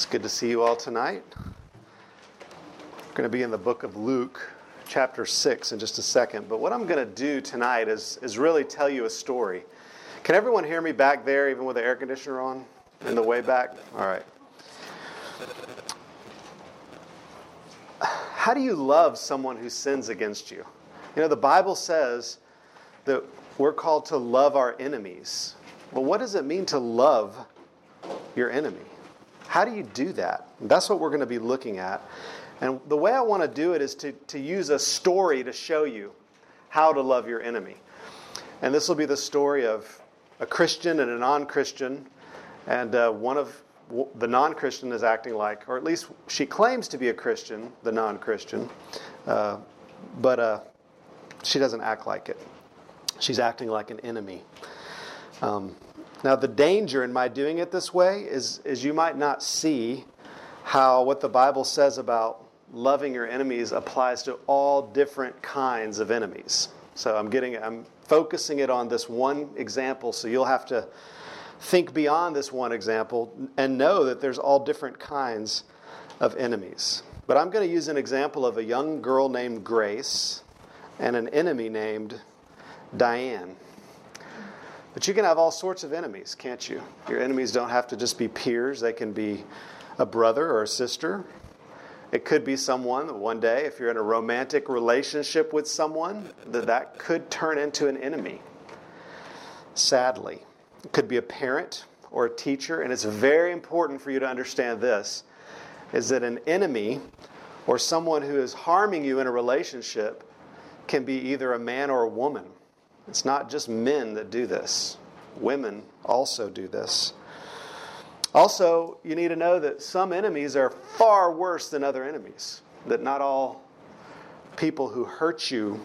It's good to see you all tonight. We're going to be in the book of Luke, chapter 6 in just a second. But what I'm going to do tonight is really tell you a story. Can everyone hear me back there, even with the air conditioner on in the way back? All right. How do you love someone who sins against you? You know, the Bible says that we're called to love our enemies. Well, what does it mean to love your enemy? How do you do that? That's what we're going to be looking at. And the way I want to do it is to use a story to show you how to love your enemy. And this will be the story of a Christian and a non-Christian. And one of the non-Christian is acting like, or at least she claims to be a Christian, the non-Christian. But she doesn't act like it. She's acting like an enemy. Now, the danger in my doing it this way is you might not see how what the Bible says about loving your enemies applies to all different kinds of enemies. So I'm focusing it on this one example, so you'll have to think beyond this one example and know that there's all different kinds of enemies. But I'm going to use an example of a young girl named Grace and an enemy named Diane. But you can have all sorts of enemies, can't you? Your enemies don't have to just be peers. They can be a brother or a sister. It could be someone that one day, if you're in a romantic relationship with someone, that could turn into an enemy. Sadly. It could be a parent or a teacher. And it's very important for you to understand this, is that an enemy or someone who is harming you in a relationship can be either a man or a woman. It's not just men that do this. Women also do this. Also, you need to know that some enemies are far worse than other enemies. That not all people who hurt you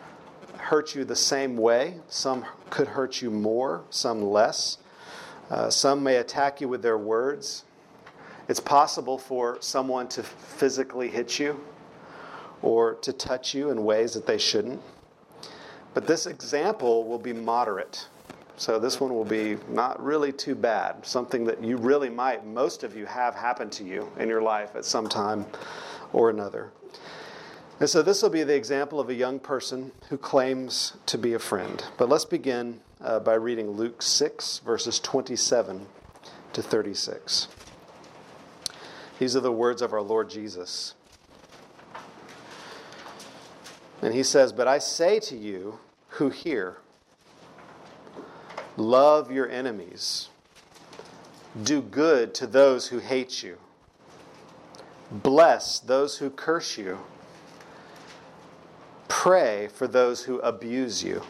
the same way. Some could hurt you more, some less. Some may attack you with their words. It's possible for someone to physically hit you or to touch you in ways that they shouldn't. But this example will be moderate. So this one will be not really too bad. Something that you really might, most of you have happened to you in your life at some time or another. And so this will be the example of a young person who claims to be a friend. But let's begin by reading Luke 6, verses 27 to 36. These are the words of our Lord Jesus. And he says, "But I say to you who hear, love your enemies. Do good to those who hate you. Bless those who curse you. Pray for those who abuse you.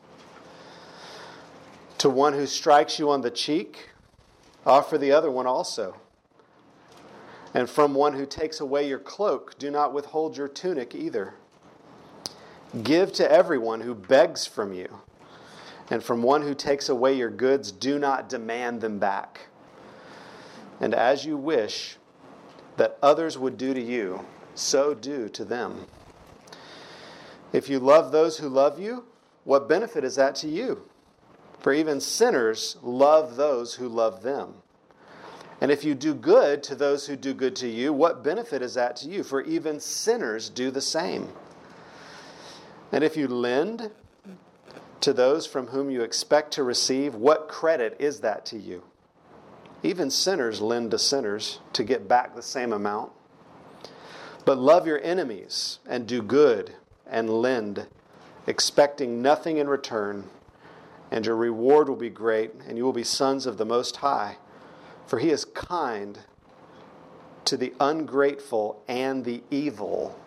To one who strikes you on the cheek, offer the other one also. And from one who takes away your cloak, do not withhold your tunic either. Give to everyone who begs from you, and from one who takes away your goods, do not demand them back. And as you wish that others would do to you, so do to them. If you love those who love you, what benefit is that to you? For even sinners love those who love them. And if you do good to those who do good to you, what benefit is that to you? For even sinners do the same. And if you lend to those from whom you expect to receive, what credit is that to you? Even sinners lend to sinners to get back the same amount. But love your enemies and do good and lend, expecting nothing in return, and your reward will be great, and you will be sons of the Most High. For He is kind to the ungrateful and the evil.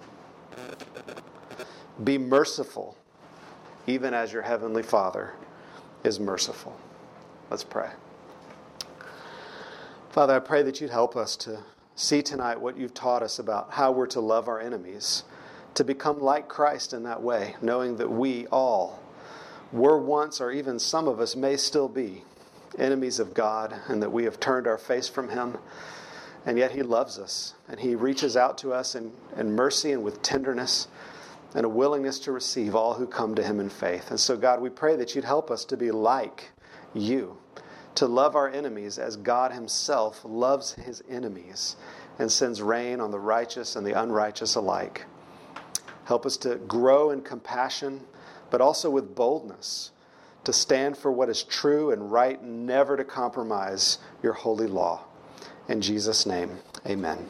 Be merciful, even as your heavenly Father is merciful." Let's pray. Father, I pray that you'd help us to see tonight what you've taught us about how we're to love our enemies, to become like Christ in that way, knowing that we all were once, or even some of us may still be, enemies of God, and that we have turned our face from Him, and yet He loves us, and He reaches out to us in mercy and with tenderness, and a willingness to receive all who come to Him in faith. And so, God, we pray that you'd help us to be like you, to love our enemies as God himself loves his enemies and sends rain on the righteous and the unrighteous alike. Help us to grow in compassion, but also with boldness, to stand for what is true and right, never to compromise your holy law. In Jesus' name, amen.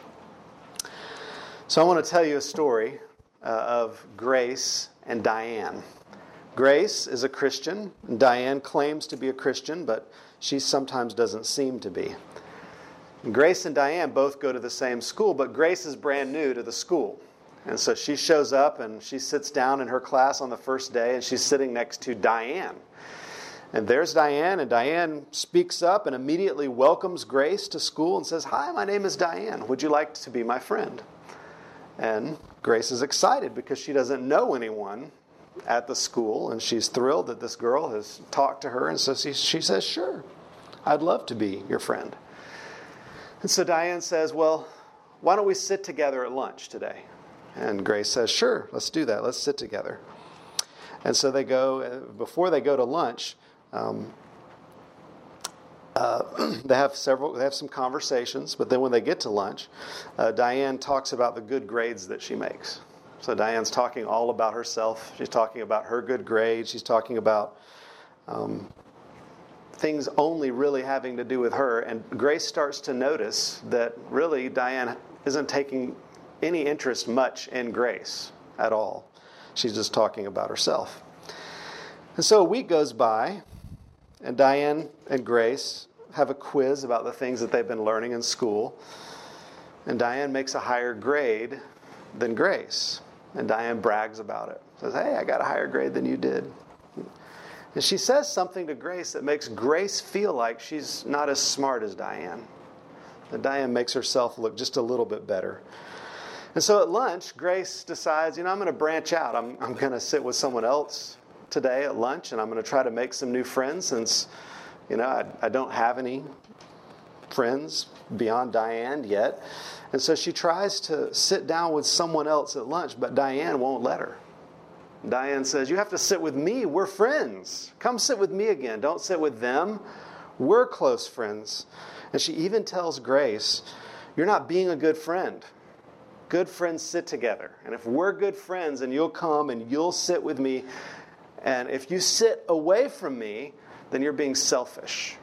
So I want to tell you a story of Grace and Diane. Grace is a Christian. Diane claims to be a Christian, but she sometimes doesn't seem to be. Grace and Diane both go to the same school, but Grace is brand new to the school. And so she shows up and she sits down in her class on the first day, and she's sitting next to Diane. And there's Diane, and Diane speaks up and immediately welcomes Grace to school and says, "Hi, my name is Diane. Would you like to be my friend?" And Grace is excited because she doesn't know anyone at the school, and she's thrilled that this girl has talked to her, and so she says, "Sure, I'd love to be your friend." And so Diane says, "Well, why don't we sit together at lunch today?" And Grace says, "Sure, let's do that. Let's sit together." And so they go, before they go to lunch, they have some conversations, but then when they get to lunch, Diane talks about the good grades that she makes. So Diane's talking all about herself. She's talking about her good grades. She's talking about things only really having to do with her. And Grace starts to notice that really Diane isn't taking any interest much in Grace at all. She's just talking about herself. And so a week goes by, and Diane and Grace have a quiz about the things that they've been learning in school. And Diane makes a higher grade than Grace. And Diane brags about it. Says, "Hey, I got a higher grade than you did." And she says something to Grace that makes Grace feel like she's not as smart as Diane. And Diane makes herself look just a little bit better. And so at lunch, Grace decides, I'm going to branch out. I'm going to sit with someone else today at lunch, and I'm going to try to make some new friends since, I don't have any friends beyond Diane yet. And so she tries to sit down with someone else at lunch, but Diane won't let her. Diane says, "You have to sit with me. We're friends. Come sit with me again. Don't sit with them. We're close friends." And she even tells Grace, "You're not being a good friend. Good friends sit together. And if we're good friends, and you'll come and you'll sit with me, and if you sit away from me, then you're being selfish."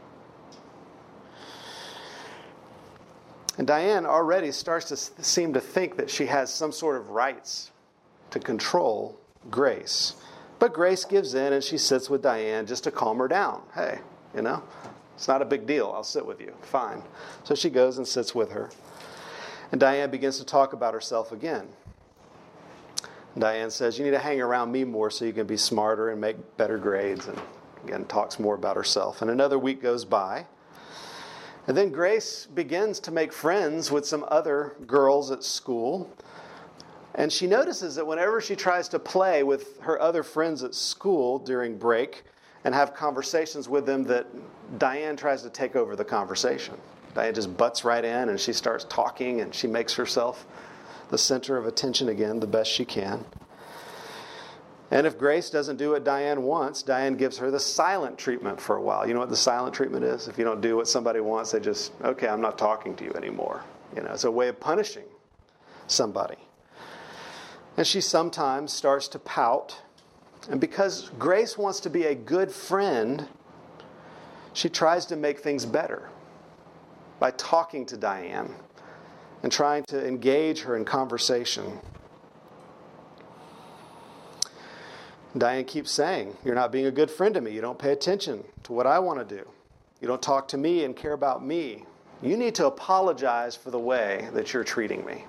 And Diane already starts to seem to think that she has some sort of rights to control Grace. But Grace gives in and she sits with Diane just to calm her down. Hey, it's not a big deal. I'll sit with you. Fine. So she goes and sits with her. And Diane begins to talk about herself again. Diane says, "You need to hang around me more so you can be smarter and make better grades." And again, talks more about herself. And another week goes by. And then Grace begins to make friends with some other girls at school. And she notices that whenever she tries to play with her other friends at school during break and have conversations with them, that Diane tries to take over the conversation. Diane just butts right in and she starts talking and she makes herself the center of attention again the best she can. And if Grace doesn't do what Diane wants, Diane gives her the silent treatment for a while. You know what the silent treatment is? If you don't do what somebody wants, they just, "Okay, I'm not talking to you anymore." It's a way of punishing somebody. And she sometimes starts to pout. And because Grace wants to be a good friend, she tries to make things better by talking to Diane and trying to engage her in conversation. Diane keeps saying, "You're not being a good friend to me. You don't pay attention to what I want to do. You don't talk to me and care about me. You need to apologize for the way that you're treating me."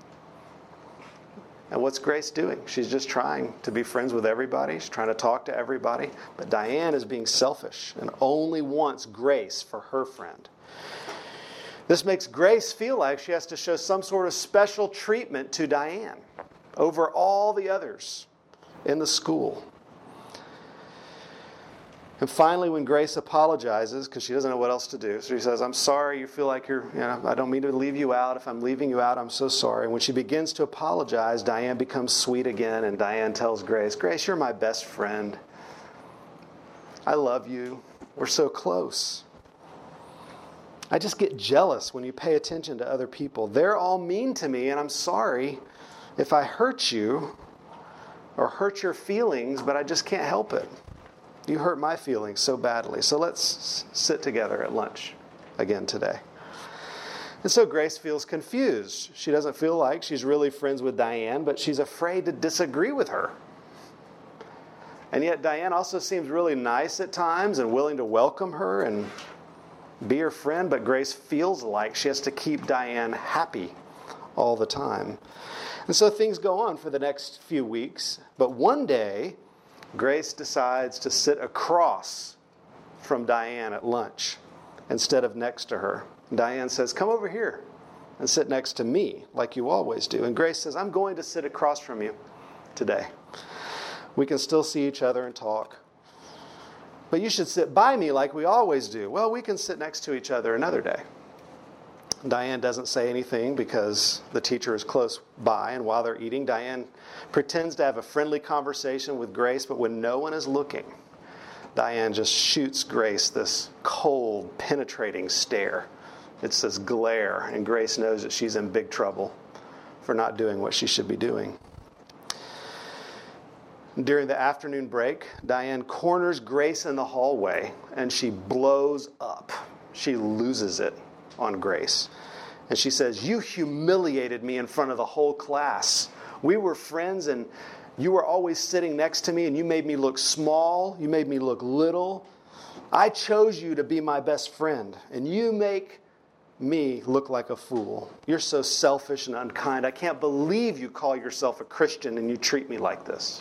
And what's Grace doing? She's just trying to be friends with everybody. She's trying to talk to everybody. But Diane is being selfish and only wants Grace for her friend. This makes Grace feel like she has to show some sort of special treatment to Diane over all the others in the school. And finally, when Grace apologizes, because she doesn't know what else to do, so she says, "I'm sorry, you feel like I don't mean to leave you out. If I'm leaving you out, I'm so sorry." And when she begins to apologize, Diane becomes sweet again, and Diane tells Grace, "Grace, you're my best friend. I love you. We're so close." I just get jealous when you pay attention to other people. They're all mean to me, and I'm sorry if I hurt you or hurt your feelings, but I just can't help it. You hurt my feelings so badly. So let's sit together at lunch again today. And so Grace feels confused. She doesn't feel like she's really friends with Diane, but she's afraid to disagree with her. And yet Diane also seems really nice at times and willing to welcome her and be her friend, but Grace feels like she has to keep Diane happy all the time. And so things go on for the next few weeks, but one day Grace decides to sit across from Diane at lunch instead of next to her. Diane says, "Come over here and sit next to me like you always do." And Grace says, "I'm going to sit across from you today. We can still see each other and talk. But you should sit by me like we always do." "Well, we can sit next to each other another day." Diane doesn't say anything because the teacher is close by, and while they're eating, Diane pretends to have a friendly conversation with Grace, but when no one is looking, Diane just shoots Grace this cold, penetrating stare. It's this glare, and Grace knows that she's in big trouble for not doing what she should be doing. During the afternoon break, Diane corners Grace in the hallway, and she blows up. She loses it on Grace. And she says, "You humiliated me in front of the whole class. We were friends, and you were always sitting next to me, and you made me look small. You made me look little. I chose you to be my best friend, and you make me look like a fool. You're so selfish and unkind. I can't believe you call yourself a Christian and you treat me like this."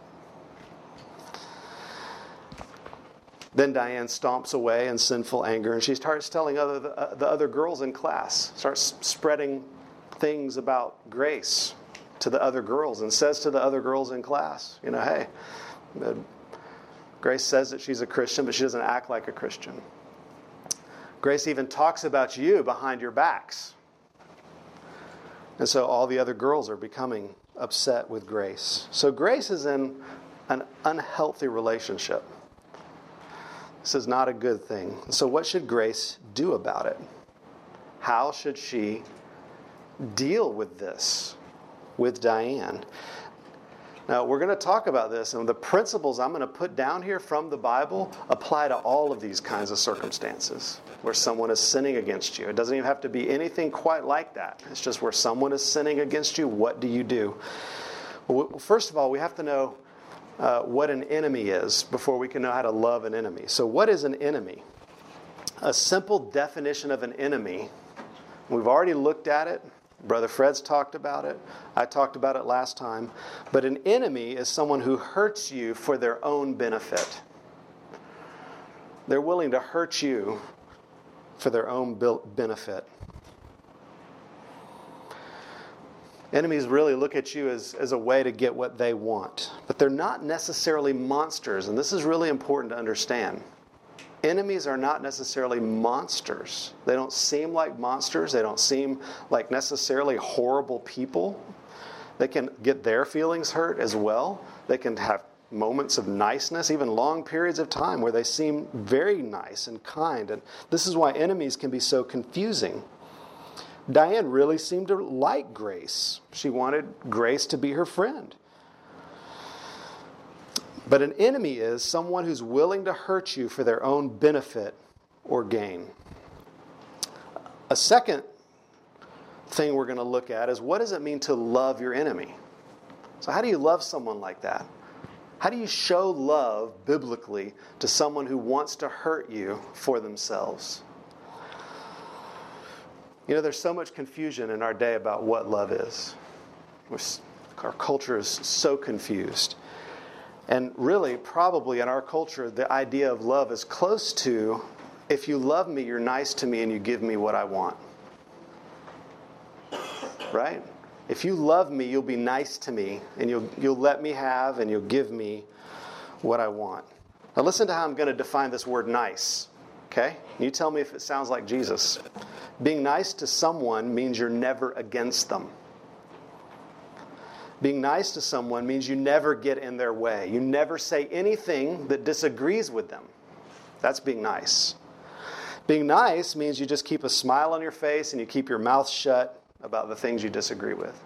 Then Diane stomps away in sinful anger, and she starts telling the other girls in class, starts spreading things about Grace to the other girls, and says to the other girls in class, "Hey, Grace says that she's a Christian, but she doesn't act like a Christian. Grace even talks about you behind your backs." And so all the other girls are becoming upset with Grace. So Grace is in an unhealthy relationship. This is not a good thing. So what should Grace do about it? How should she deal with this with Diane? Now, we're going to talk about this, and the principles I'm going to put down here from the Bible apply to all of these kinds of circumstances where someone is sinning against you. It doesn't even have to be anything quite like that. It's just where someone is sinning against you, what do you do? Well, first of all, we have to know what an enemy is before we can know how to love an enemy. So what is an enemy? A simple definition of an enemy, we've already looked at it. Brother Fred's talked about it. I talked about it last time. But an enemy is someone who hurts you for their own benefit. They're willing to hurt you for their own benefit. Enemies really look at you as a way to get what they want. But they're not necessarily monsters, and this is really important to understand. Enemies are not necessarily monsters. They don't seem like monsters. They don't seem like necessarily horrible people. They can get their feelings hurt as well. They can have moments of niceness, even long periods of time where they seem very nice and kind. And this is why enemies can be so confusing. Diane really seemed to like Grace. She wanted Grace to be her friend. But an enemy is someone who's willing to hurt you for their own benefit or gain. A second thing we're going to look at is, what does it mean to love your enemy? So how do you love someone like that? How do you show love biblically to someone who wants to hurt you for themselves? There's so much confusion in our day about what love is. Our culture is so confused. And really, probably in our culture, the idea of love is close to, if you love me, you're nice to me and you give me what I want. Right? If you love me, you'll be nice to me and you'll let me have and you'll give me what I want. Now listen to how I'm going to define this word nice. Okay? You tell me if it sounds like Jesus. Being nice to someone means you're never against them. Being nice to someone means you never get in their way. You never say anything that disagrees with them. That's being nice. Being nice means you just keep a smile on your face and you keep your mouth shut about the things you disagree with.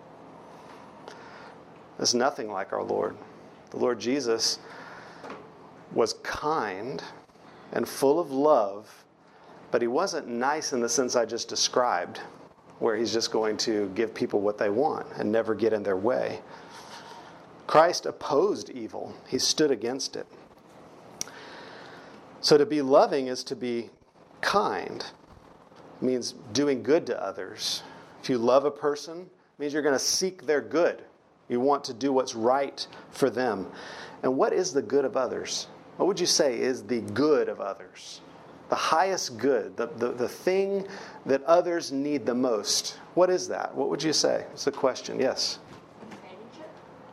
That's nothing like our Lord. The Lord Jesus was kind and full of love, but he wasn't nice in the sense I just described, where he's just going to give people what they want and never get in their way. Christ opposed evil. He stood against it. So to be loving is to be kind. It means doing good to others. If you love a person, it means you're going to seek their good. You want to do what's right for them. And what is the good of others? What would you say is the good of others? The highest good, the thing that others need the most. What is that? What would you say? It's a question. Yes? Companionship?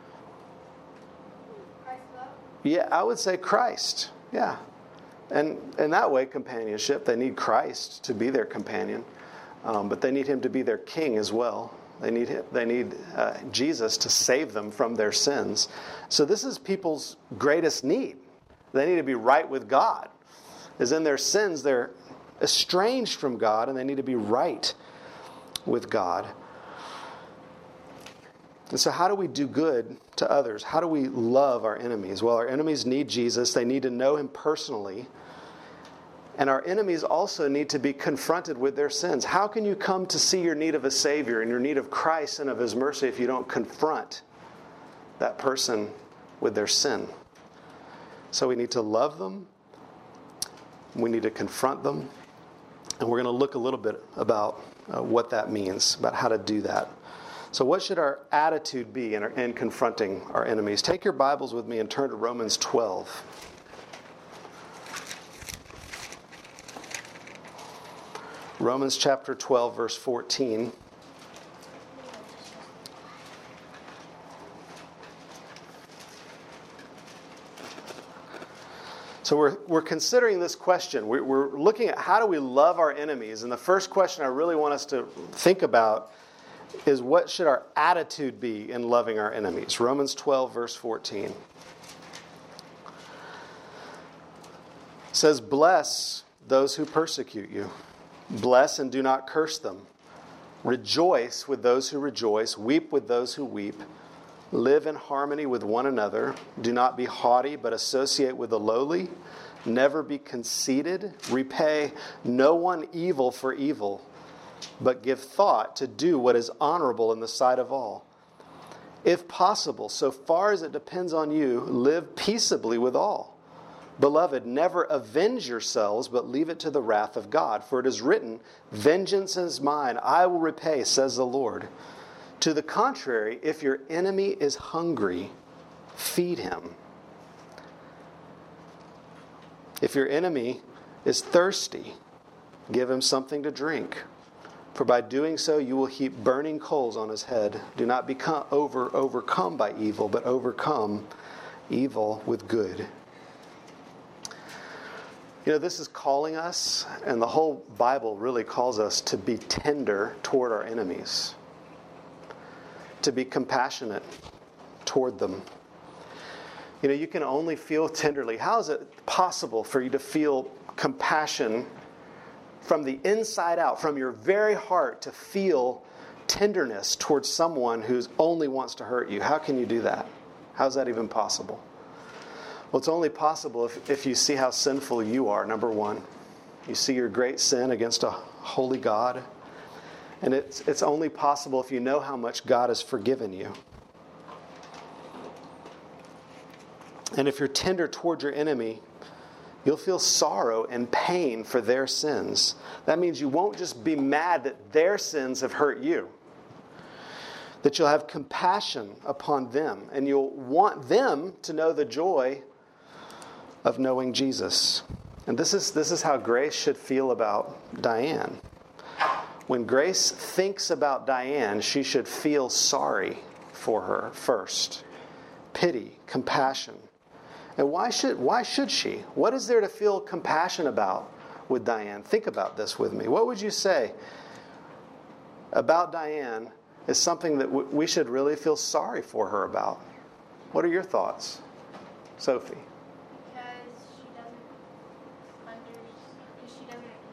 Christ's love? Yeah, I would say Christ. Yeah. And in that way, companionship, they need Christ to be their companion. But they need him to be their king as well. They need Jesus to save them from their sins. So this is people's greatest need. They need to be right with God. As in their sins, they're estranged from God, and they need to be right with God. And so how do we do good to others? How do we love our enemies? Well, our enemies need Jesus. They need to know him personally. And our enemies also need to be confronted with their sins. How can you come to see your need of a Savior and your need of Christ and of his mercy if you don't confront that person with their sin? So we need to love them. We need to confront them. And we're going to look a little bit about what that means, about how to do that. So what should our attitude be in confronting our enemies? Take your Bibles with me and turn to Romans 12. Romans chapter 12, verse 14. So we're considering this question. We're looking at how do we love our enemies. And the first question I really want us to think about is what should our attitude be in loving our enemies? Romans 12, verse 14. It says, "Bless those who persecute you. Bless and do not curse them. Rejoice with those who rejoice. Weep with those who weep. Live in harmony with one another. Do not be haughty, but associate with the lowly. Never be conceited. Repay no one evil for evil, but give thought to do what is honorable in the sight of all. If possible, so far as it depends on you, live peaceably with all. Beloved, never avenge yourselves, but leave it to the wrath of God. For it is written, 'Vengeance is mine, I will repay, says the Lord.' To the contrary, if your enemy is hungry, feed him. If your enemy is thirsty, give him something to drink. For by doing so, you will heap burning coals on his head. Do not become overcome by evil, but overcome evil with good." You know, this is calling us, and the whole Bible really calls us to be tender toward our enemies, to be compassionate toward them. You know, you can only feel tenderly. How is it possible for you to feel compassion from the inside out, from your very heart, to feel tenderness towards someone who only wants to hurt you? How can you do that? How is that even possible? Well, it's only possible if you see how sinful you are, number one. You see your great sin against a holy God. And it's only possible if you know how much God has forgiven you. And if you're tender toward your enemy, you'll feel sorrow and pain for their sins. That means you won't just be mad that their sins have hurt you. That you'll have compassion upon them. And you'll want them to know the joy of knowing Jesus. And this is how Grace should feel about Diane. When Grace thinks about Diane, she should feel sorry for her first. Pity, compassion. And why should she? What is there to feel compassion about with Diane? Think about this with me. What would you say about Diane is something that we should really feel sorry for her about? What are your thoughts, Sophie? Because she doesn't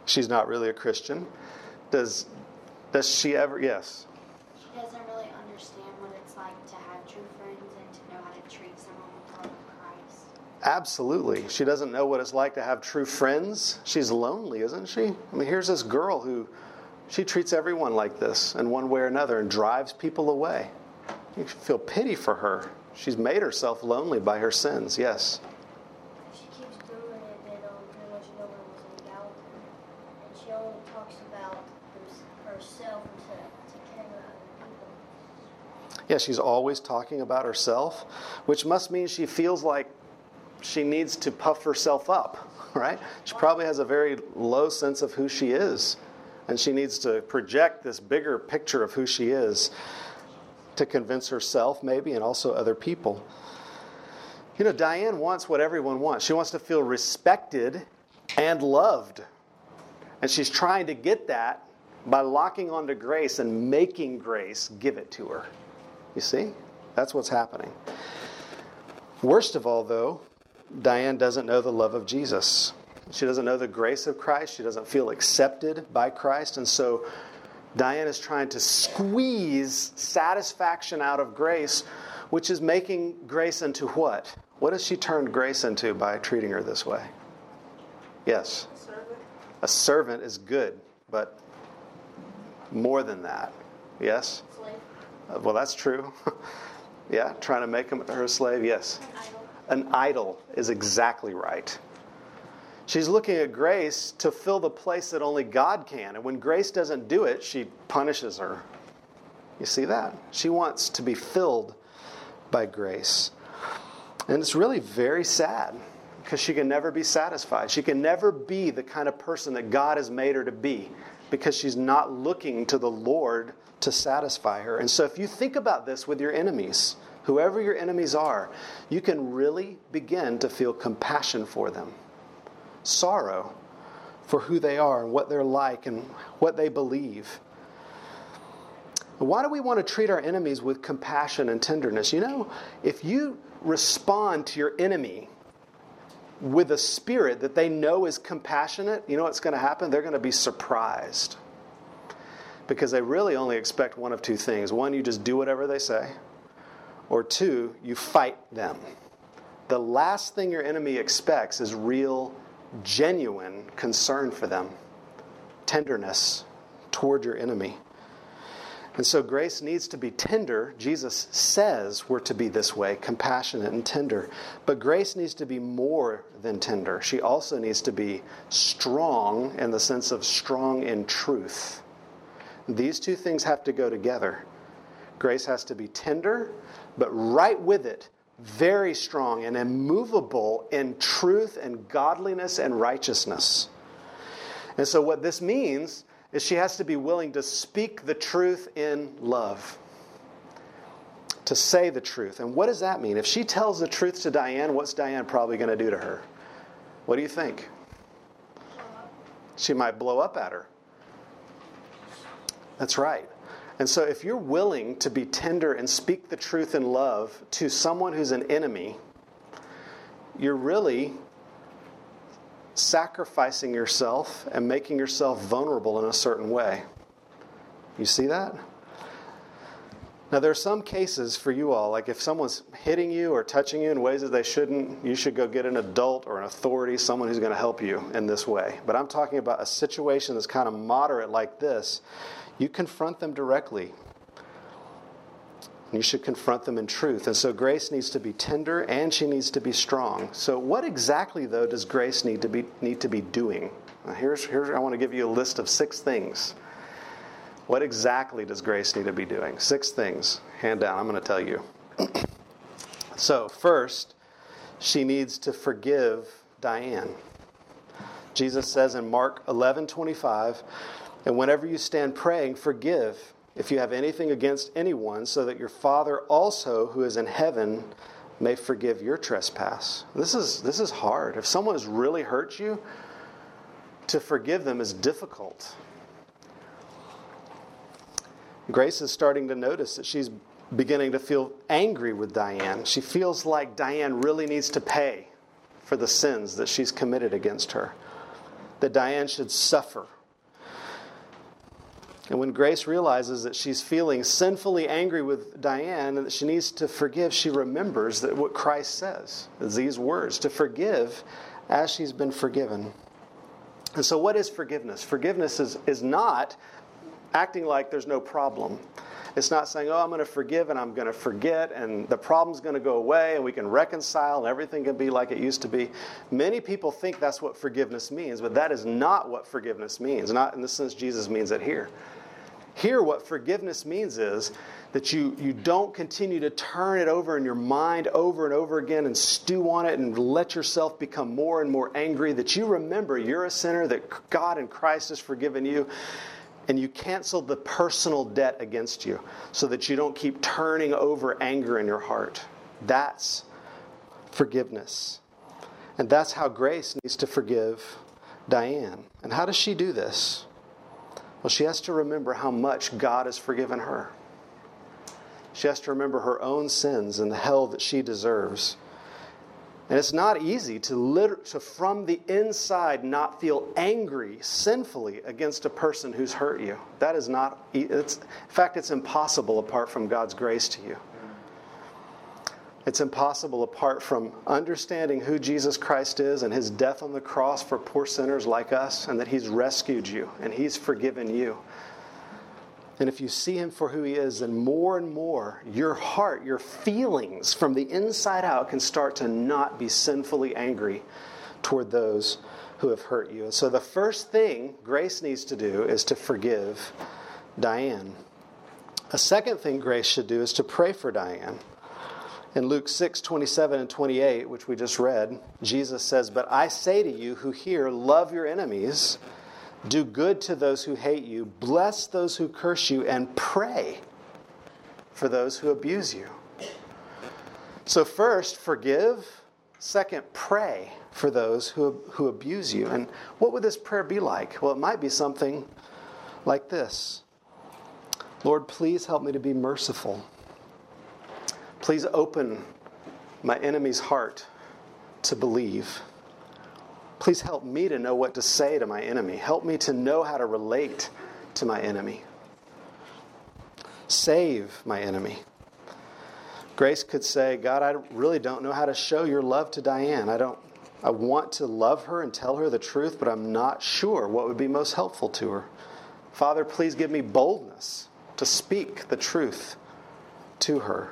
She's not really a Christian. Does she ever? Yes. She doesn't really understand what it's like to have true friends and to know how to treat someone with the love of Christ. Absolutely. She doesn't know what it's like to have true friends. She's lonely, isn't she? I mean, here's this girl who she treats everyone like this in one way or another and drives people away. You feel pity for her. She's made herself lonely by her sins. Yes. If she keeps doing it, then pretty much no one was any doubt her. And she only talks about herself to care about other people. Yeah, she's always talking about herself, which must mean she feels like she needs to puff herself up, right? She probably has a very low sense of who she is, and she needs to project this bigger picture of who she is to convince herself maybe and also other people. You know, Diane wants what everyone wants. She wants to feel respected and loved. And she's trying to get that by locking onto grace and making grace give it to her. You see? That's what's happening. Worst of all, though, Diane doesn't know the love of Jesus. She doesn't know the grace of Christ. She doesn't feel accepted by Christ. And so Diane is trying to squeeze satisfaction out of grace, which is making grace into what? What has she turned grace into by treating her this way? Yes. A servant. A servant is good, but more than that. Yes? Slave. Well, that's true. Yeah, trying to make her a slave. Yes. An idol. An idol is exactly right. She's looking at grace to fill the place that only God can. And when grace doesn't do it, she punishes her. You see that? She wants to be filled by grace. And it's really very sad because she can never be satisfied. She can never be the kind of person that God has made her to be because she's not looking to the Lord to satisfy her. And so if you think about this with your enemies, whoever your enemies are, you can really begin to feel compassion for them. Sorrow for who they are and what they're like and what they believe. Why do we want to treat our enemies with compassion and tenderness? You know, if you respond to your enemy with a spirit that they know is compassionate, you know what's going to happen? They're going to be surprised. Because they really only expect one of two things. One, you just do whatever they say. Or two, you fight them. The last thing your enemy expects is real, genuine concern for them, tenderness toward your enemy. And so grace needs to be tender. Jesus says we're to be this way, compassionate and tender. But grace needs to be more than tender. She also needs to be strong in the sense of strong in truth. These two things have to go together. Grace has to be tender, but right with it, very strong and immovable in truth and godliness and righteousness. And so what this means is she has to be willing to speak the truth in love. To say the truth. And what does that mean? If she tells the truth to Diane, what's Diane probably going to do to her? What do you think? She might blow up at her. That's right. And so if you're willing to be tender and speak the truth in love to someone who's an enemy, you're really sacrificing yourself and making yourself vulnerable in a certain way. You see that? Now there are some cases for you all, like if someone's hitting you or touching you in ways that they shouldn't, you should go get an adult or an authority, someone who's going to help you in this way. But I'm talking about a situation that's kind of moderate like this. You confront them directly. You should confront them in truth. And so grace needs to be tender and she needs to be strong. So what exactly, though, does grace need to be doing? Now here's I want to give you a list of 6 things. What exactly does grace need to be doing? 6 things. Hand down, I'm going to tell you. So first, she needs to forgive Diane. Jesus says in Mark 11:25, and whenever you stand praying, forgive if you have anything against anyone, so that your Father also, who is in heaven, may forgive your trespass. This is hard. If someone has really hurt you, to forgive them is difficult. Grace is starting to notice that she's beginning to feel angry with Diane. She feels like Diane really needs to pay for the sins that she's committed against her. that Diane should suffer. And when Grace realizes that she's feeling sinfully angry with Diane and that she needs to forgive, she remembers that what Christ says is these words, to forgive as she's been forgiven. And so what is forgiveness? Forgiveness is not acting like there's no problem. It's not saying, I'm going to forgive and I'm going to forget and the problem's going to go away and we can reconcile and everything can be like it used to be. Many people think that's what forgiveness means, but that is not what forgiveness means. Not in the sense Jesus means it here. Here, what forgiveness means is that you don't continue to turn it over in your mind over and over again and stew on it and let yourself become more and more angry, that you remember you're a sinner, that God in Christ has forgiven you, and you cancel the personal debt against you so that you don't keep turning over anger in your heart. That's forgiveness. And that's how Grace needs to forgive Diane. And how does she do this? Well, she has to remember how much God has forgiven her. She has to remember her own sins and the hell that she deserves. And it's not easy to from the inside not feel angry sinfully against a person who's hurt you. That is not, in fact, it's impossible apart from God's grace to you. It's impossible apart from understanding who Jesus Christ is and His death on the cross for poor sinners like us, and that He's rescued you and He's forgiven you. And if you see Him for who He is, then more and more, your heart, your feelings from the inside out can start to not be sinfully angry toward those who have hurt you. And so the first thing Grace needs to do is to forgive Diane. A second thing Grace should do is to pray for Diane. In Luke 6:27 and 28, which we just read, Jesus says, "But I say to you who hear, love your enemies, do good to those who hate you, bless those who curse you, and pray for those who abuse you." So first, forgive. Second, pray for those who abuse you. And what would this prayer be like? Well, it might be something like this. Lord, please help me to be merciful. Please open my enemy's heart to believe. Please help me to know what to say to my enemy. Help me to know how to relate to my enemy. Save my enemy. Grace could say, God, I really don't know how to show your love to Diane. I want to love her and tell her the truth, but I'm not sure what would be most helpful to her. Father, please give me boldness to speak the truth to her.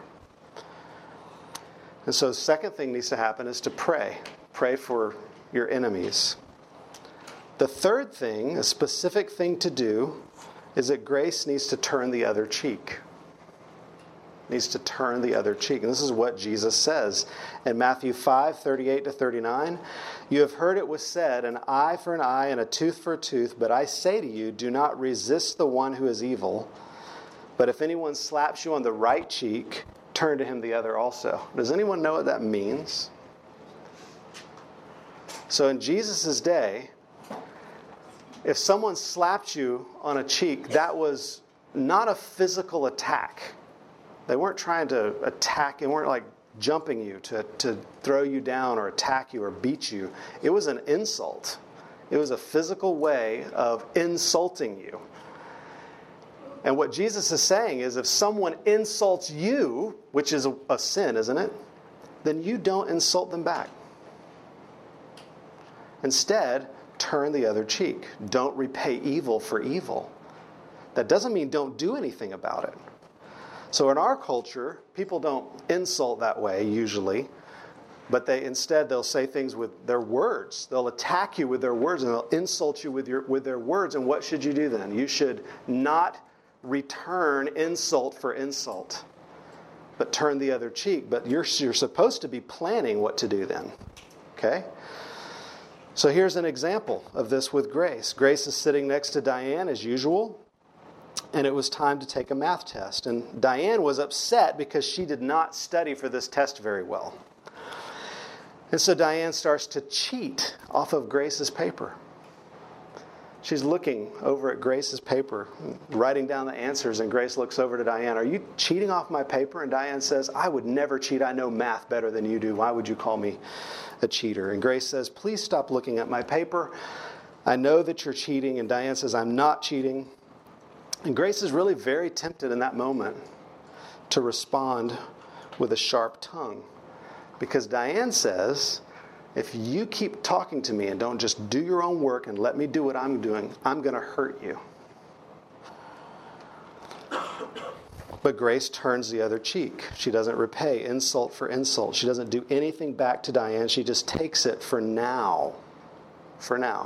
And so the second thing needs to happen is to pray. Pray for your enemies. The third thing, a specific thing to do, is that Grace needs to turn the other cheek. Needs to turn the other cheek. And this is what Jesus says in Matthew 5:38-39. You have heard it was said, an eye for an eye and a tooth for a tooth, but I say to you, do not resist the one who is evil. But if anyone slaps you on the right cheek, turn to him the other also. Does anyone know what that means? So in Jesus' day, if someone slapped you on a cheek, that was not a physical attack. They weren't trying to attack, they weren't like jumping you to throw you down or attack you or beat you. It was an insult. It was a physical way of insulting you. And what Jesus is saying is if someone insults you, which is a sin, isn't it? Then you don't insult them back. Instead, turn the other cheek. Don't repay evil for evil. That doesn't mean don't do anything about it. So in our culture, people don't insult that way usually, but they'll say things with their words. They'll attack you with their words and they'll insult you with their words. And what should you do then? You should not return insult for insult, but turn the other cheek. But you're supposed to be planning what to do then. Okay? So here's an example of this with Grace. Grace is sitting next to Diane as usual, and it was time to take a math test. And Diane was upset because she did not study for this test very well. And so Diane starts to cheat off of Grace's paper. She's looking over at Grace's paper, writing down the answers, and Grace looks over to Diane. Are you cheating off my paper? And Diane says, I would never cheat. I know math better than you do. Why would you call me a cheater? And Grace says, please stop looking at my paper. I know that you're cheating. And Diane says, I'm not cheating. And Grace is really very tempted in that moment to respond with a sharp tongue. Because Diane says, if you keep talking to me and don't just do your own work and let me do what I'm doing, I'm going to hurt you. But Grace turns the other cheek. She doesn't repay insult for insult. She doesn't do anything back to Diane. She just takes it for now. For now.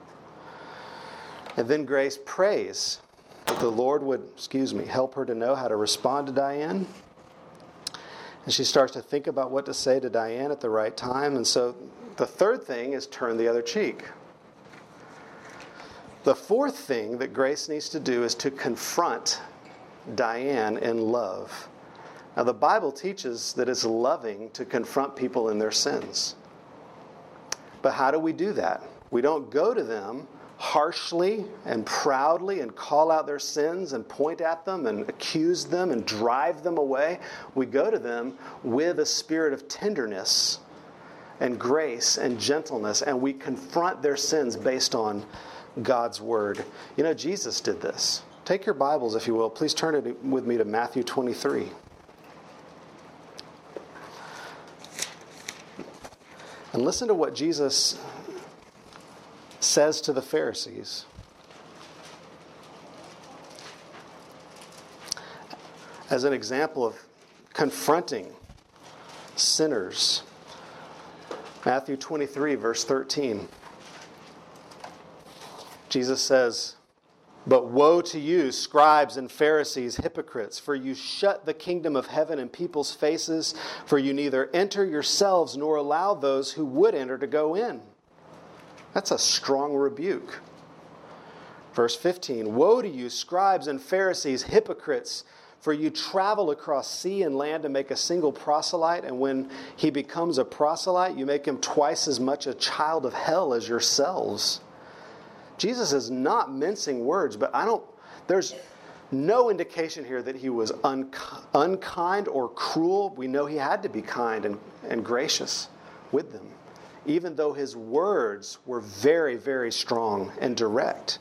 And then Grace prays that the Lord would, help her to know how to respond to Diane. And she starts to think about what to say to Diane at the right time. And so the third thing is turn the other cheek. The fourth thing that Grace needs to do is to confront Diane in love. Now, the Bible teaches that it's loving to confront people in their sins. But how do we do that? We don't go to them harshly and proudly and call out their sins and point at them and accuse them and drive them away. We go to them with a spirit of tenderness and grace and gentleness, and we confront their sins based on God's word. You know, Jesus did this. Take your Bibles, if you will. Please turn it with me to Matthew 23. And listen to what Jesus says to the Pharisees. As an example of confronting sinners. Matthew 23, verse 13. Jesus says, "But woe to you, scribes and Pharisees, hypocrites, for you shut the kingdom of heaven in people's faces, for you neither enter yourselves nor allow those who would enter to go in." That's a strong rebuke. Verse 15, "Woe to you, scribes and Pharisees, hypocrites, for you travel across sea and land to make a single proselyte, and when he becomes a proselyte, you make him twice as much a child of hell as yourselves." Jesus is not mincing words, but there's no indication here that he was unkind or cruel. We know he had to be kind and gracious with them, even though his words were very, very strong and direct.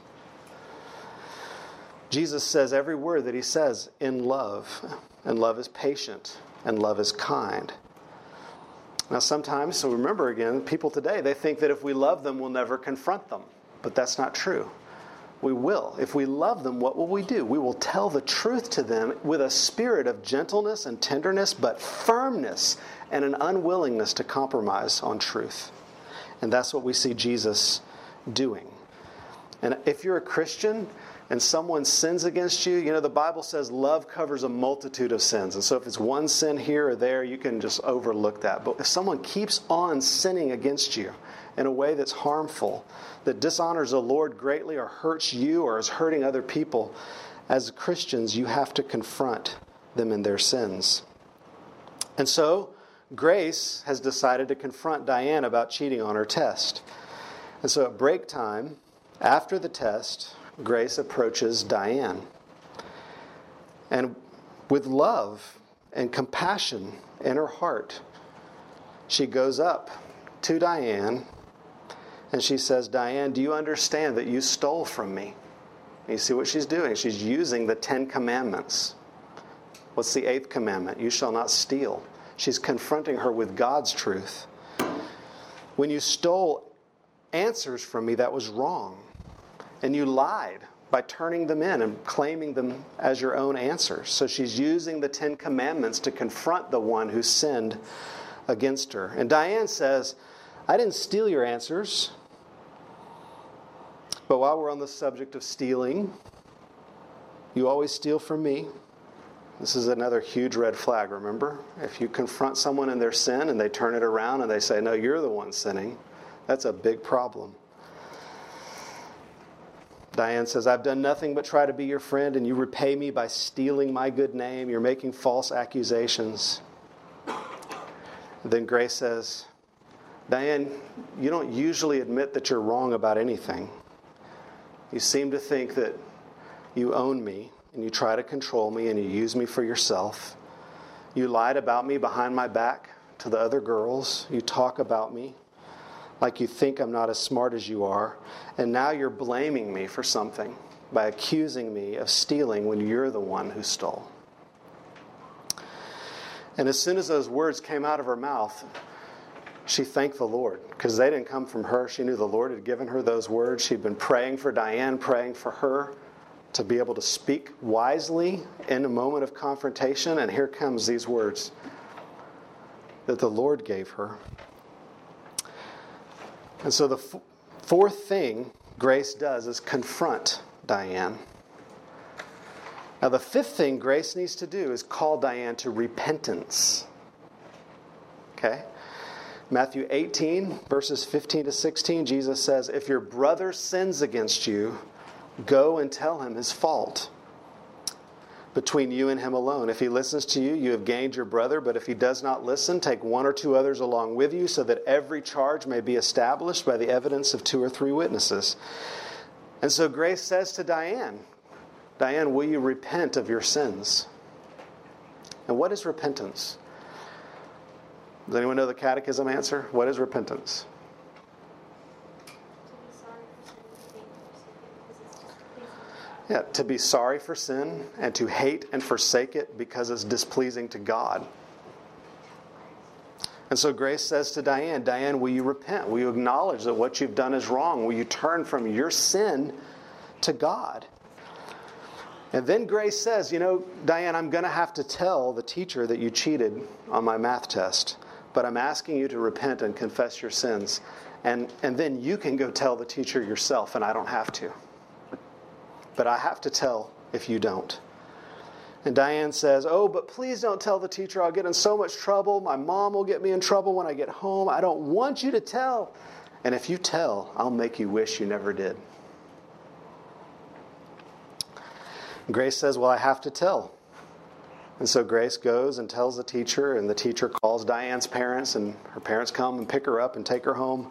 Jesus says every word that he says in love, and love is patient, and love is kind. Now sometimes, so remember again, people today, they think that if we love them, we'll never confront them. But that's not true. We will. If we love them, what will we do? We will tell the truth to them with a spirit of gentleness and tenderness, but firmness and an unwillingness to compromise on truth. And that's what we see Jesus doing. And if you're a Christian and someone sins against you, you know, the Bible says love covers a multitude of sins. And so if it's one sin here or there, you can just overlook that. But if someone keeps on sinning against you in a way that's harmful, that dishonors the Lord greatly or hurts you or is hurting other people, as Christians, you have to confront them in their sins. And so, Grace has decided to confront Diane about cheating on her test. And so at break time, after the test, Grace approaches Diane. And with love and compassion in her heart, she goes up to Diane and she says, "Diane, do you understand that you stole from me?" And you see what she's doing? She's using the 10 Commandments. What's the 8th commandment? You shall not steal. She's confronting her with God's truth. When you stole answers from me, that was wrong. And you lied by turning them in and claiming them as your own answers. So she's using the 10 Commandments to confront the one who sinned against her. And Diane says, "I didn't steal your answers." But while we're on the subject of stealing, you always steal from me. This is another huge red flag, remember? If you confront someone in their sin and they turn it around and they say, "No, you're the one sinning," that's a big problem. Diane says, "I've done nothing but try to be your friend, and you repay me by stealing my good name. You're making false accusations." Then Grace says, "Diane, you don't usually admit that you're wrong about anything. You seem to think that you own me, and you try to control me, and you use me for yourself. You lied about me behind my back to the other girls. You talk about me like you think I'm not as smart as you are, and now you're blaming me for something by accusing me of stealing when you're the one who stole. And as soon as those words came out of her mouth, she thanked the Lord, because they didn't come from her. She knew the Lord had given her those words. She'd been praying for Diane, praying for her to be able to speak wisely in a moment of confrontation. And here comes these words that the Lord gave her. And so the fourth thing Grace does is confront Diane. Now the fifth thing Grace needs to do is call Diane to repentance. Okay? Matthew 18, verses 15 to 16, Jesus says, if your brother sins against you, go and tell him his fault between you and him alone. If he listens to you, you have gained your brother. But if he does not listen, take one or two others along with you, so that every charge may be established by the evidence of 2 or 3 witnesses. And so Grace says to Diane, Diane, will you repent of your sins? And what is repentance? Does anyone know the catechism answer? What is repentance? Yeah, to be sorry for sin and to hate and forsake it because it's displeasing to God. And so Grace says to Diane, Diane, will you repent? Will you acknowledge that what you've done is wrong? Will you turn from your sin to God? And then Grace says, Diane, I'm going to have to tell the teacher that you cheated on my math test. But I'm asking you to repent and confess your sins. And then you can go tell the teacher yourself, and I don't have to. But I have to tell if you don't. And Diane says, oh, but please don't tell the teacher. I'll get in so much trouble. My mom will get me in trouble when I get home. I don't want you to tell. And if you tell, I'll make you wish you never did. Grace says, well, I have to tell. And so Grace goes and tells the teacher, and the teacher calls Diane's parents, and her parents come and pick her up and take her home.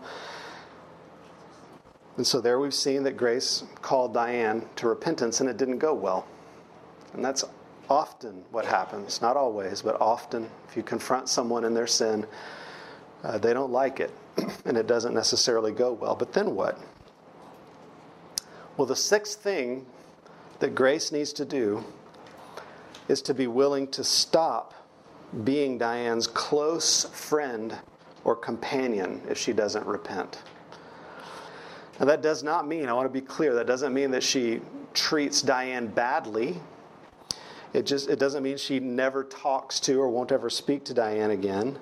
And so there we've seen that Grace called Diane to repentance, and it didn't go well. And that's often what happens. Not always, but often. If you confront someone in their sin, they don't like it, and it doesn't necessarily go well. But then what? Well, the sixth thing that Grace needs to do is to be willing to stop being Diane's close friend or companion if she doesn't repent. Now that does not mean, I want to be clear, that doesn't mean that she treats Diane badly. It doesn't mean she never talks to or won't ever speak to Diane again.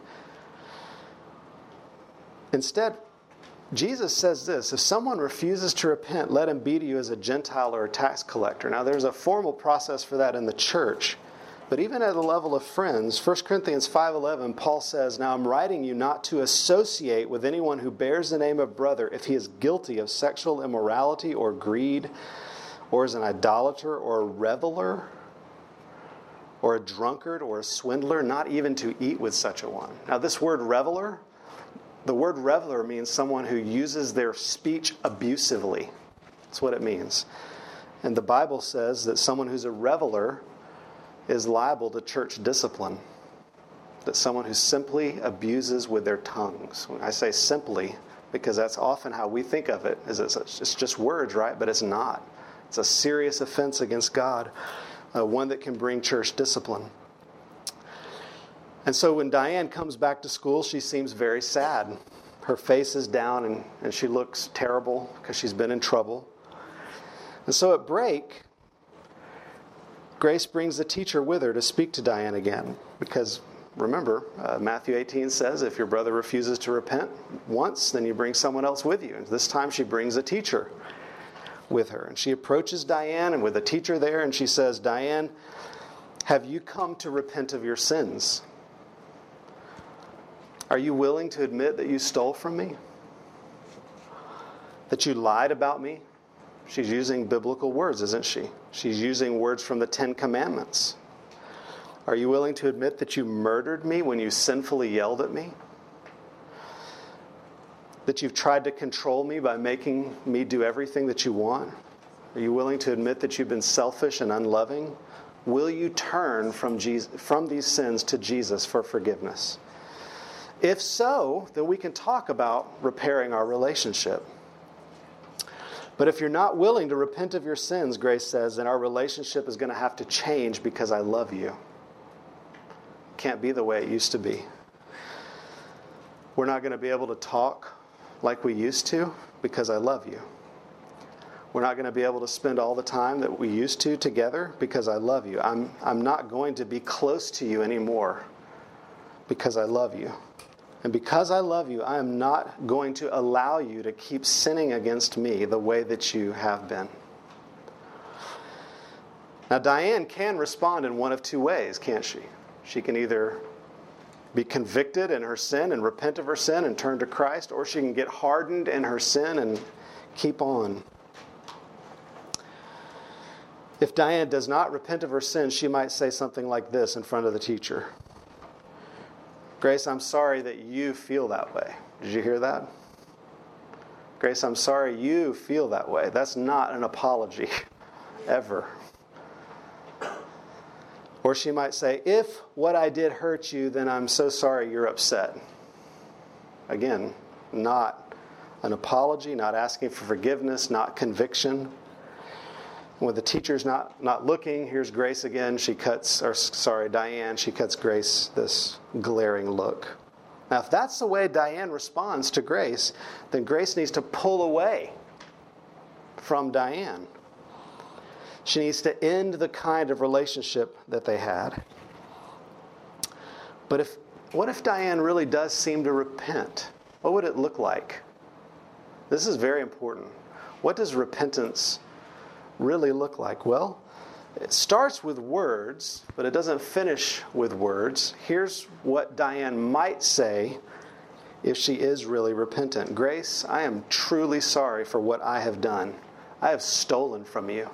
Instead, Jesus says this, if someone refuses to repent, let him be to you as a Gentile or a tax collector. Now, there's a formal process for that in the church. But even at the level of friends, 1 Corinthians 5:11, Paul says, now I'm writing you not to associate with anyone who bears the name of brother if he is guilty of sexual immorality or greed, or is an idolater or a reveler, or a drunkard or a swindler, not even to eat with such a one. Now, this word reveler, the word reveler means someone who uses their speech abusively. That's what it means. And the Bible says that someone who's a reveler is liable to church discipline. That someone who simply abuses with their tongues. I say simply because that's often how we think of it. It's just words, right? But it's not. It's a serious offense against God. One that can bring church discipline. And so when Diane comes back to school, she seems very sad. Her face is down and she looks terrible because she's been in trouble. And so at break, Grace brings the teacher with her to speak to Diane again. Because remember, Matthew 18 says, if your brother refuses to repent once, then you bring someone else with you. And this time she brings a teacher with her. And she approaches Diane and with a teacher there, and she says, Diane, have you come to repent of your sins? Are you willing to admit that you stole from me? That you lied about me? She's using biblical words, isn't she? She's using words from the 10 Commandments. Are you willing to admit that you murdered me when you sinfully yelled at me? That you've tried to control me by making me do everything that you want? Are you willing to admit that you've been selfish and unloving? Will you turn from these sins to Jesus for forgiveness? If so, then we can talk about repairing our relationship. But if you're not willing to repent of your sins, Grace says, then our relationship is going to have to change because I love you. Can't be the way it used to be. We're not going to be able to talk like we used to because I love you. We're not going to be able to spend all the time that we used to together because I love you. I'm not going to be close to you anymore because I love you. And because I love you, I am not going to allow you to keep sinning against me the way that you have been. Now, Diane can respond in one of two ways, can't she? She can either be convicted in her sin and repent of her sin and turn to Christ, or she can get hardened in her sin and keep on. If Diane does not repent of her sin, she might say something like this in front of the teacher. Grace, I'm sorry that you feel that way. Did you hear that? Grace, I'm sorry you feel that way. That's not an apology, ever. Or she might say, if what I did hurt you, then I'm so sorry you're upset. Again, not an apology, not asking for forgiveness, not conviction. When the teacher's not looking, here's Grace again. Diane, she cuts Grace this glaring look. Now, if that's the way Diane responds to Grace, then Grace needs to pull away from Diane. She needs to end the kind of relationship that they had. But what if Diane really does seem to repent? What would it look like? This is very important. What does repentance really look like? Well, it starts with words, but it doesn't finish with words. Here's what Diane might say if she is really repentant. Grace, I am truly sorry for what I have done. I have stolen from you.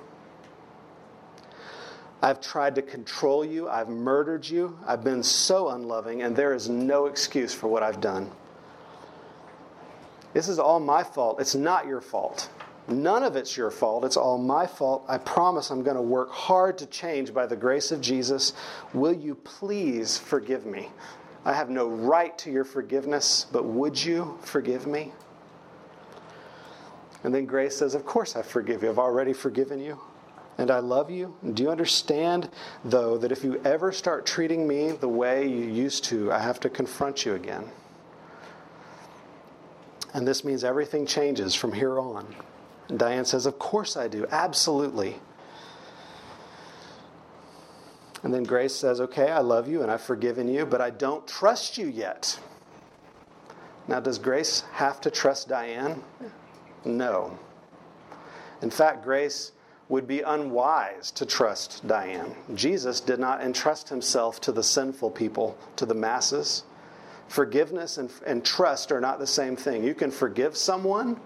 I've tried to control you. I've murdered you. I've been so unloving, and there is no excuse for what I've done. This is all my fault. It's not your fault. None of it's your fault. It's all my fault. I promise I'm going to work hard to change by the grace of Jesus. Will you please forgive me? I have no right to your forgiveness, but would you forgive me? And then Grace says, of course I forgive you. I've already forgiven you. And I love you. Do you understand, though, that if you ever start treating me the way you used to, I have to confront you again? And this means everything changes from here on. And Diane says, of course I do. Absolutely. And then Grace says, okay, I love you and I've forgiven you, but I don't trust you yet. Now, does Grace have to trust Diane? No. In fact, Grace would be unwise to trust Diane. Jesus did not entrust himself to the sinful people, to the masses. Forgiveness and trust are not the same thing. You can forgive someone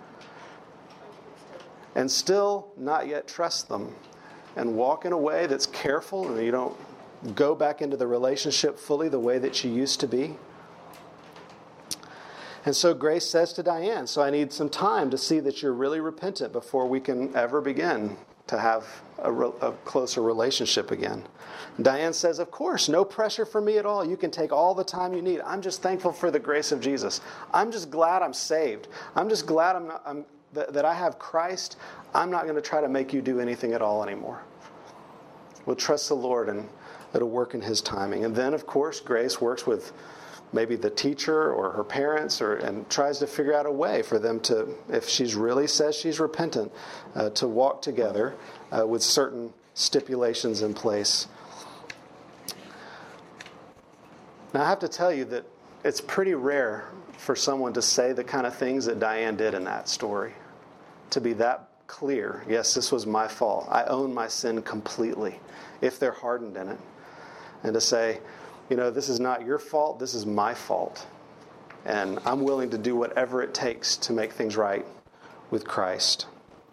and still not yet trust them and walk in a way that's careful and you don't go back into the relationship fully the way that you used to be. And so Grace says to Diane, so I need some time to see that you're really repentant before we can ever begin to have a closer relationship again. And Diane says, of course, no pressure for me at all. You can take all the time you need. I'm just thankful for the grace of Jesus. I'm just glad I'm saved. I'm just glad that I have Christ. I'm not going to try to make you do anything at all anymore. We'll trust the Lord and it'll work in His timing. And then, of course, Grace works with maybe the teacher or her parents and tries to figure out a way for them to, if she's really says she's repentant, to walk together with certain stipulations in place. Now, I have to tell you that it's pretty rare for someone to say the kind of things that Diane did in that story. To be that clear, yes, this was my fault. I own my sin completely, if they're hardened in it. And to say, this is not your fault, this is my fault. And I'm willing to do whatever it takes to make things right with Christ.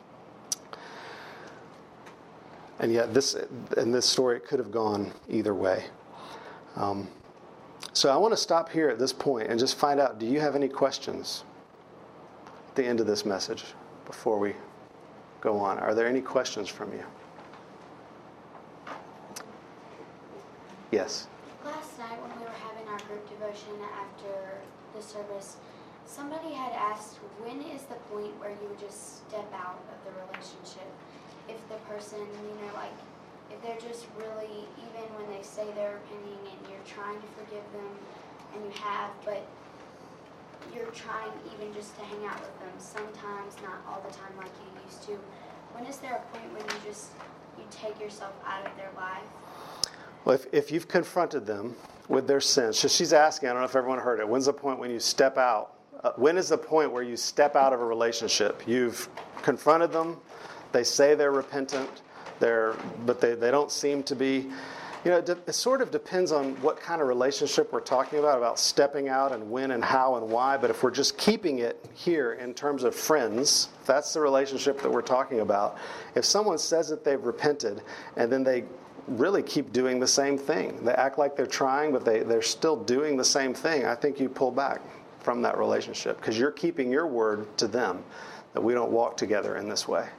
And yet, in this story, it could have gone either way. So I want to stop here at this point and just find out, do you have any questions at the end of this message before we go on? Are there any questions from you? Yes. Last night when we were having our group devotion after the service, somebody had asked, when is the point where you would just step out of the relationship? If the person, like, if they're just really, even when they say they're repenting and you're trying to forgive them, and you have, but you're trying even just to hang out with them, sometimes, not all the time like you used to. When is there a point when you take yourself out of their life? Well, if you've confronted them with their sins, so she's asking, I don't know if everyone heard it, when's the point when you step out? When is the point where you step out of a relationship? You've confronted them, they say they're repentant, but they don't seem to be. It sort of depends on what kind of relationship we're talking about stepping out and when and how and why. But if we're just keeping it here in terms of friends, if that's the relationship that we're talking about, if someone says that they've repented and then they really keep doing the same thing, they act like they're trying, but they're still doing the same thing, I think you pull back from that relationship because you're keeping your word to them that we don't walk together in this way.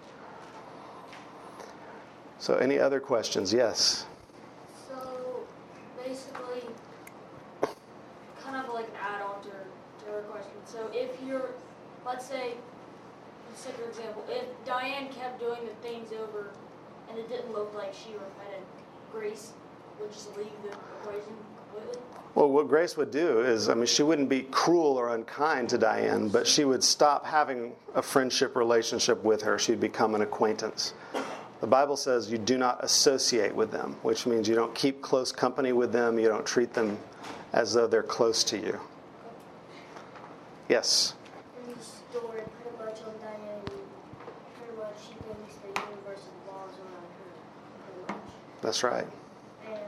So any other questions? Yes. Basically, kind of like an add-on to her question. So if you're, let's say, for example, if Diane kept doing the things over and it didn't look like she repented, Grace would just leave the equation completely? Well, what Grace would do is, she wouldn't be cruel or unkind to Diane, but she would stop having a friendship relationship with her. She'd become an acquaintance. The Bible says you do not associate with them, which means you don't keep close company with them. You don't treat them as though they're close to you. Yes? In the story, pretty much on Diane, pretty much she thinks the universe revolves around her, pretty much. That's right. And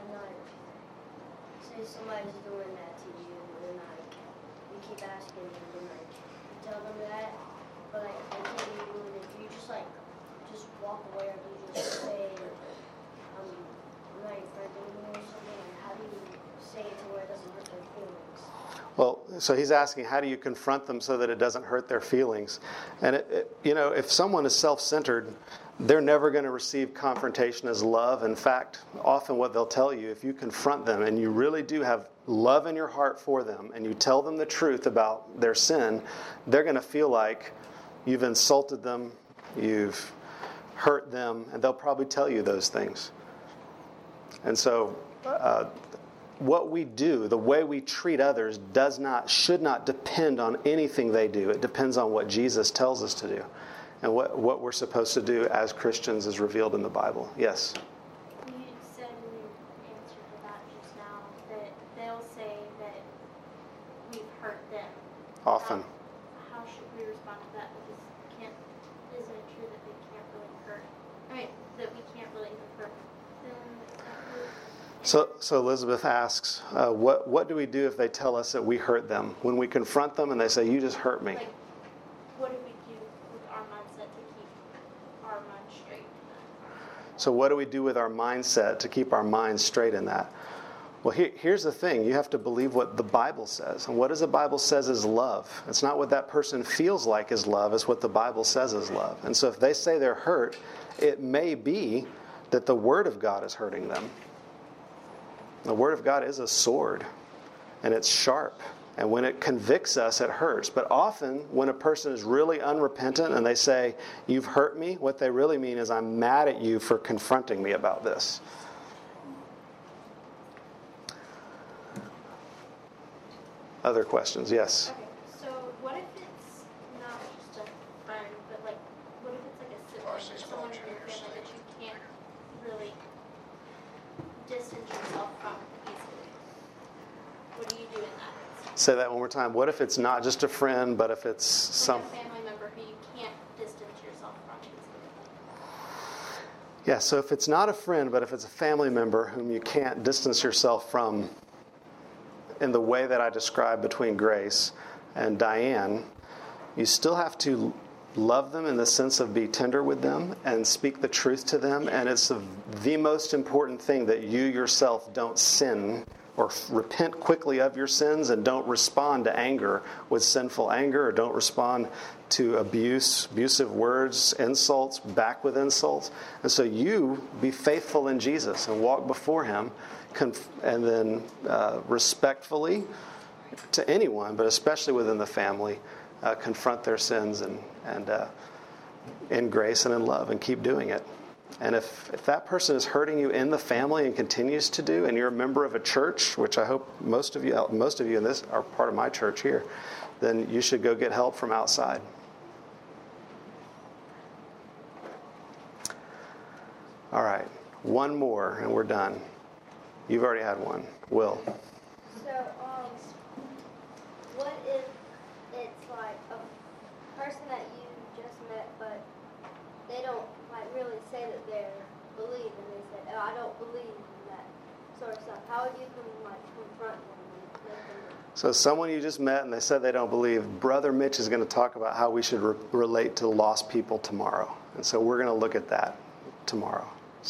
say somebody's doing that to you, and you keep asking them, and you tell them that, but they can't be doing it. If you just walk away, or you just say, I'm not your friend anymore or something, and how do you say it to where it doesn't hurt their feelings? Well, so he's asking, how do you confront them so that it doesn't hurt their feelings? And, if someone is self-centered, they're never going to receive confrontation as love. In fact, often what they'll tell you, if you confront them and you really do have love in your heart for them and you tell them the truth about their sin, they're going to feel like you've insulted them, you've hurt them, and they'll probably tell you those things. And so what we do, the way we treat others, should not depend on anything they do. It depends on what Jesus tells us to do. And what we're supposed to do as Christians is revealed in the Bible. Yes? You said in your answer to that just now that they'll say that we've hurt them. Often. How should we respond to that? Because isn't it true that we can't really hurt? That we can't really hurt them? So Elizabeth asks, what do we do if they tell us that we hurt them? When we confront them and they say, you just hurt me. What do we do with our mindset to keep our mind straight? So what do we do with our mindset to keep our minds straight in that? Well, here's the thing. You have to believe what the Bible says. And what does the Bible says is love? It's not what that person feels like is love. It's what the Bible says is love. And so if they say they're hurt, it may be that the Word of God is hurting them. The Word of God is a sword, and it's sharp. And when it convicts us, it hurts. But often, when a person is really unrepentant and they say, you've hurt me, what they really mean is, I'm mad at you for confronting me about this. Other questions? Yes? Okay, so what if it's not just a friend, but what if it's like a sibling or someone in your family that you can't really distance yourself from easily? What do you do in that? Say that one more time. What if it's not just a friend, but if it's some... a family member who you can't distance yourself from easily? Yeah, so if it's not a friend, but if it's a family member whom you can't distance yourself from in the way that I described between Grace and Diane, you still have to love them in the sense of be tender with them and speak the truth to them. And it's the most important thing that you yourself don't sin or repent quickly of your sins and don't respond to anger with sinful anger, or don't respond to abusive words, insults, back with insults. And so you be faithful in Jesus and walk before Him, and then respectfully to anyone, but especially within the family, confront their sins and in grace and in love, and keep doing it. And if that person is hurting you in the family and continues to do, and you're a member of a church, which I hope most of you in this are part of my church here, then you should go get help from outside. All right, one more and we're done. You've already had one. Will. So, what if it's like a person that you just met, but they don't like really say that they believe, and they say, "Oh, I don't believe in that sort of stuff." How would you confront them and make them? So someone you just met and they said they don't believe, Brother Mitch is going to talk about how we should relate to lost people tomorrow. And so we're going to look at that tomorrow.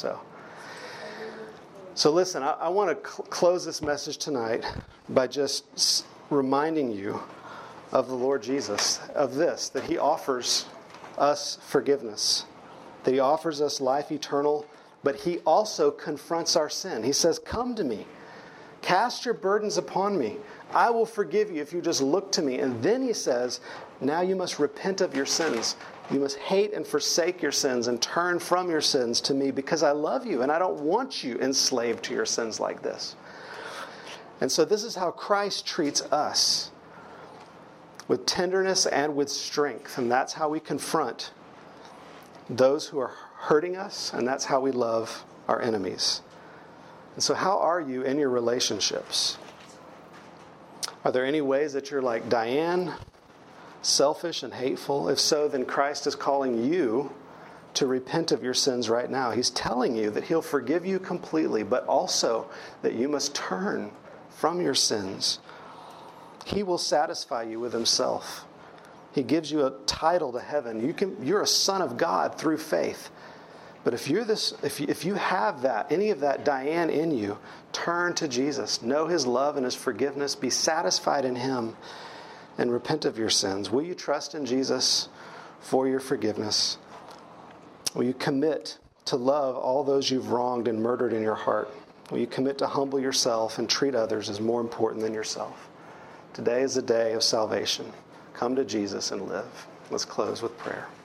So listen, I want to close this message tonight by just reminding you of the Lord Jesus, of this, that He offers us forgiveness, that He offers us life eternal, but He also confronts our sin. He says, "Come to me, cast your burdens upon me. I will forgive you if you just look to me." And then He says, now you must repent of your sins. You must hate and forsake your sins and turn from your sins to me, because I love you and I don't want you enslaved to your sins like this. And so this is how Christ treats us, with tenderness and with strength. And that's how we confront those who are hurting us, and that's how we love our enemies. And so how are you in your relationships? Are there any ways that you're like Diane, selfish and hateful? If so, then Christ is calling you to repent of your sins right now. He's telling you that He'll forgive you completely, but also that you must turn from your sins. He will satisfy you with Himself. He gives you a title to heaven. You're a son of God through faith. But if you have that, any of that Diane in you, turn to Jesus. Know His love and His forgiveness. Be satisfied in Him and repent of your sins. Will you trust in Jesus for your forgiveness? Will you commit to love all those you've wronged and murdered in your heart? Will you commit to humble yourself and treat others as more important than yourself? Today is the day of salvation. Come to Jesus and live. Let's close with prayer.